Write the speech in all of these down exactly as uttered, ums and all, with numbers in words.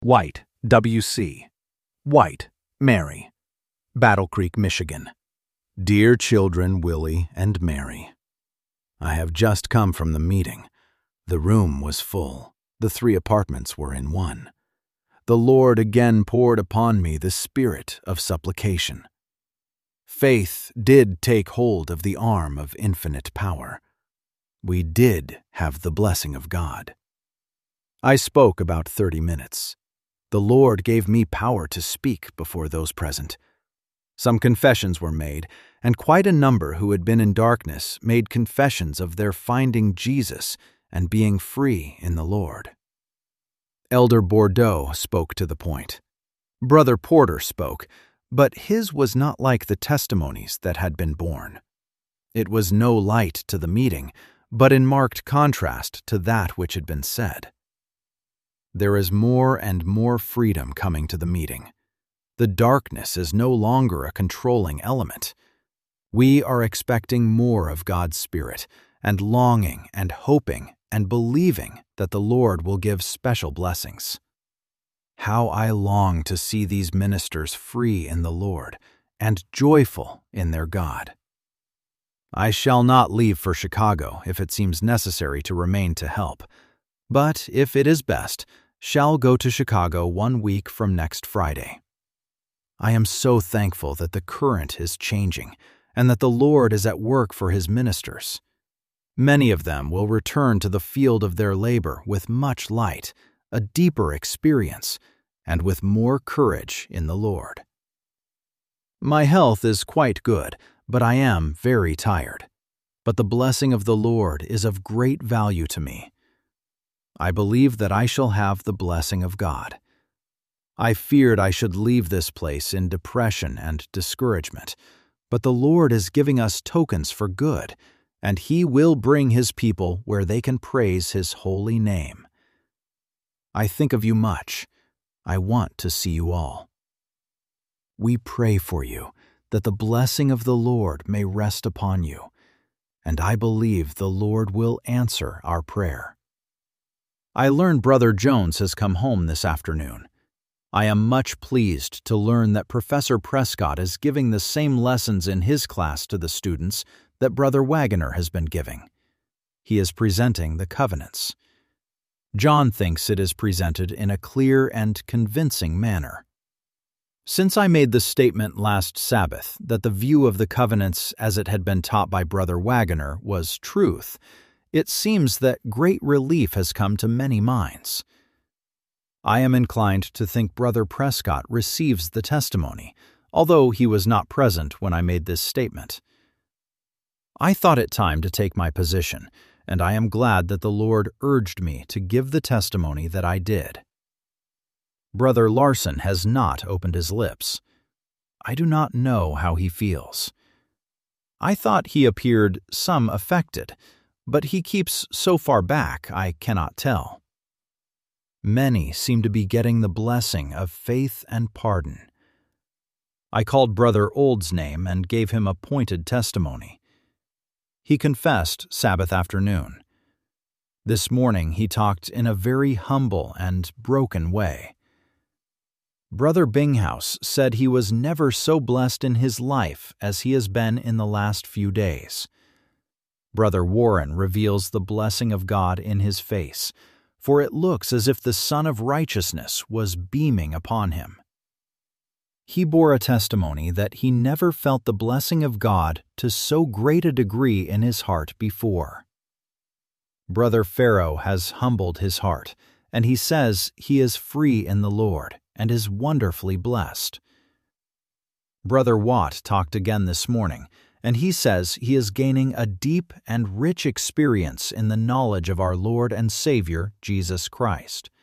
White, W C White, Mary. Battle Creek, Michigan. Dear children Willie and Mary, I have just come from the meeting. The room was full. The three apartments were in one. The Lord again poured upon me the spirit of supplication. Faith did take hold of the arm of infinite power. We did have the blessing of God. I spoke about thirty minutes. The Lord gave me power to speak before those present. Some confessions were made, and quite a number who had been in darkness made confessions of their finding Jesus and being free in the Lord. Elder Bordeaux spoke to the point. Brother Porter spoke, but his was not like the testimonies that had been borne. It was no light to the meeting, but in marked contrast to that which had been said. There is more and more freedom coming to the meeting. The darkness is no longer a controlling element. We are expecting more of God's Spirit, and longing and hoping and believing that the Lord will give special blessings. How I long to see these ministers free in the Lord and joyful in their God. I shall not leave for Chicago if it seems necessary to remain to help, but if it is best, shall go to Chicago one week from next Friday. I am so thankful that the current is changing and that the Lord is at work for His ministers. Many of them will return to the field of their labor with much light, a deeper experience, and with more courage in the Lord. My health is quite good, but I am very tired. But the blessing of the Lord is of great value to me. I believe that I shall have the blessing of God. I feared I should leave this place in depression and discouragement, but the Lord is giving us tokens for good, and He will bring His people where they can praise His holy name. I think of you much. I want to see you all. We pray for you, that the blessing of the Lord may rest upon you, and I believe the Lord will answer our prayer. I learn Brother Jones has come home this afternoon. I am much pleased to learn that Professor Prescott is giving the same lessons in his class to the students that Brother Wagoner has been giving. He is presenting the covenants. John thinks it is presented in a clear and convincing manner. Since I made the statement last Sabbath that the view of the covenants as it had been taught by Brother Wagoner was truth, it seems that great relief has come to many minds. I am inclined to think Brother Prescott receives the testimony, although he was not present when I made this statement. I thought it time to take my position, and I am glad that the Lord urged me to give the testimony that I did. Brother Larson has not opened his lips. I do not know how he feels. I thought he appeared some affected, but he keeps so far back I cannot tell. Many seem to be getting the blessing of faith and pardon. I called Brother Old's name and gave him a pointed testimony. He confessed Sabbath afternoon. This morning he talked in a very humble and broken way. Brother Binghouse said he was never so blessed in his life as he has been in the last few days. Brother Warren reveals the blessing of God in his face, for it looks as if the Sun of Righteousness was beaming upon him. He bore a testimony that he never felt the blessing of God to so great a degree in his heart before. Brother Farrow has humbled his heart, and he says he is free in the Lord and is wonderfully blessed. Brother Watt talked again this morning, and he says he is gaining a deep and rich experience in the knowledge of our Lord and Savior, Jesus Christ.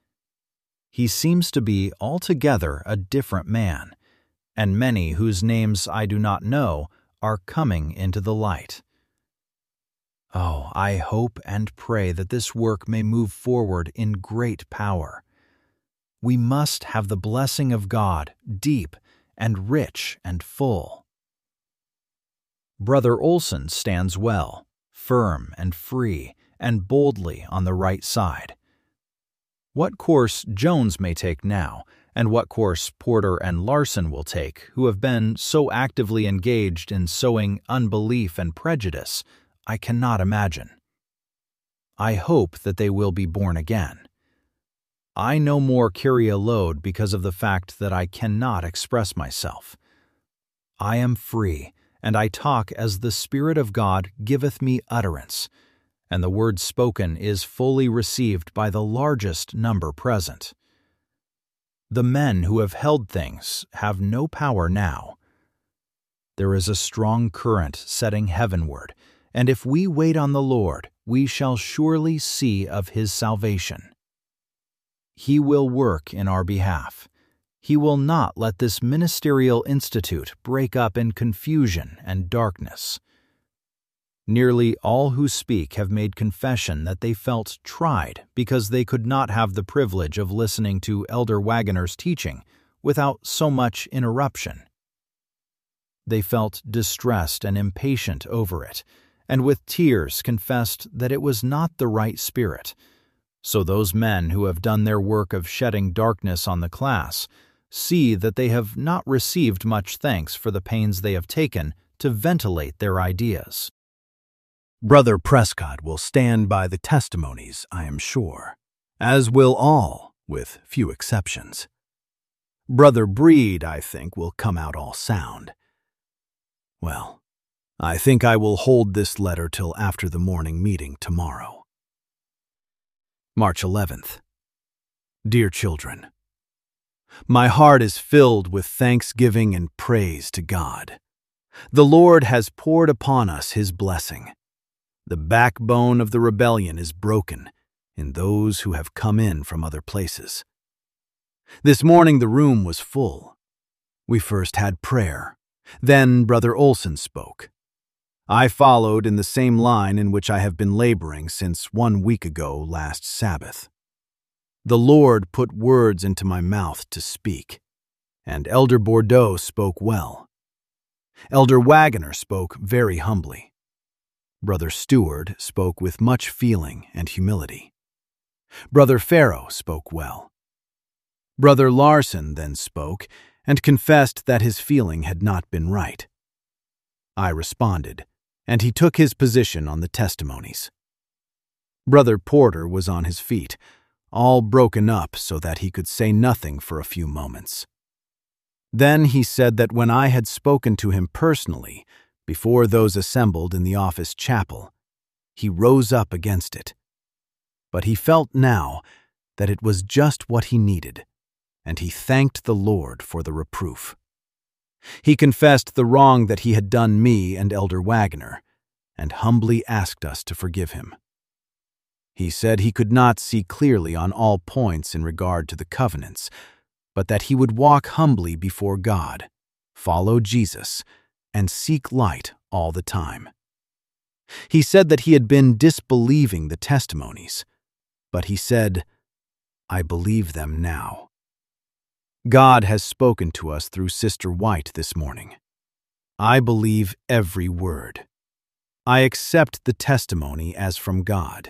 He seems to be altogether a different man, and many whose names I do not know are coming into the light. Oh, I hope and pray that this work may move forward in great power. We must have the blessing of God deep and rich and full. Brother Olson stands well, firm and free, and boldly on the right side. What course Jones may take now, and what course Porter and Larson will take, who have been so actively engaged in sowing unbelief and prejudice, I cannot imagine. I hope that they will be born again. I no more carry a load because of the fact that I cannot express myself. I am free, and I talk as the Spirit of God giveth me utterance, and the word spoken is fully received by the largest number present. The men who have held things have no power now. There is a strong current setting heavenward, and if we wait on the Lord, we shall surely see of His salvation. He will work in our behalf. He will not let this ministerial institute break up in confusion and darkness. Nearly all who speak have made confession that they felt tried because they could not have the privilege of listening to Elder Wagoner's teaching without so much interruption. They felt distressed and impatient over it, and with tears confessed that it was not the right spirit. So those men who have done their work of shedding darkness on the class see that they have not received much thanks for the pains they have taken to ventilate their ideas. Brother Prescott will stand by the testimonies, I am sure, as will all, with few exceptions. Brother Breed, I think, will come out all sound. Well, I think I will hold this letter till after the morning meeting tomorrow. March eleventh. Dear children, my heart is filled with thanksgiving and praise to God. The Lord has poured upon us His blessing. The backbone of the rebellion is broken in those who have come in from other places. This morning the room was full. We first had prayer. Then Brother Olson spoke. I followed in the same line in which I have been laboring since one week ago last Sabbath. The Lord put words into my mouth to speak, and Elder Bordeaux spoke well. Elder Wagoner spoke very humbly. Brother Stewart spoke with much feeling and humility. Brother Farrow spoke well. Brother Larson then spoke and confessed that his feeling had not been right. I responded, and he took his position on the testimonies. Brother Porter was on his feet, all broken up so that he could say nothing for a few moments. Then he said that when I had spoken to him personally, before those assembled in the office chapel, he rose up against it. But he felt now that it was just what he needed, and he thanked the Lord for the reproof. He confessed the wrong that he had done me and Elder Wagoner, and humbly asked us to forgive him. He said he could not see clearly on all points in regard to the covenants, but that he would walk humbly before God, follow Jesus, and seek light all the time. He said that he had been disbelieving the testimonies, but he said, I believe them now. God has spoken to us through Sister White this morning. I believe every word. I accept the testimony as from God.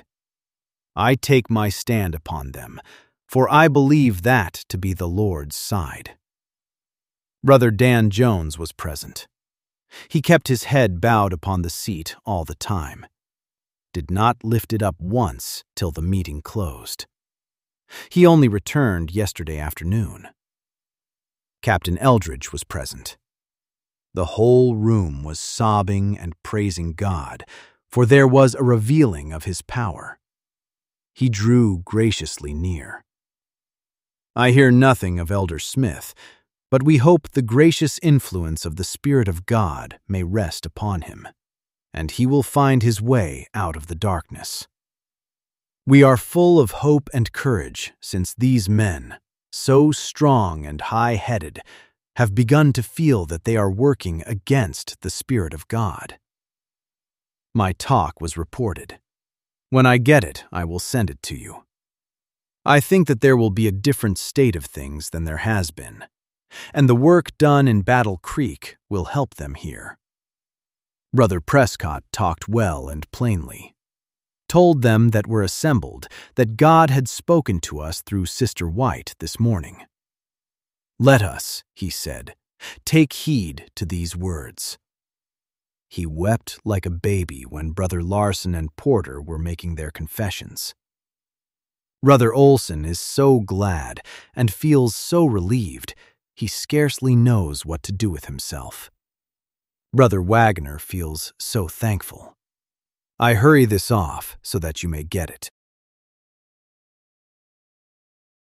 I take my stand upon them, for I believe that to be the Lord's side. Brother Dan Jones was present. He kept his head bowed upon the seat all the time, did not lift it up once till the meeting closed. He only returned yesterday afternoon. Captain Eldridge was present. The whole room was sobbing and praising God, for there was a revealing of His power. He drew graciously near. I hear nothing of Elder Smith, but we hope the gracious influence of the Spirit of God may rest upon him, and he will find his way out of the darkness. We are full of hope and courage since these men, so strong and high-headed, have begun to feel that they are working against the Spirit of God. My talk was reported. When I get it, I will send it to you. I think that there will be a different state of things than there has been, and the work done in Battle Creek will help them here. Brother Prescott talked well and plainly. told them that we're assembled, that God had spoken to us through Sister White this morning. "Let us," he said, "take heed to these words." He wept like a baby when Brother Larson and Porter were making their confessions. Brother Olson is so glad and feels so relieved, he scarcely knows what to do with himself. Brother Wagner feels so thankful. I hurry this off so that you may get it.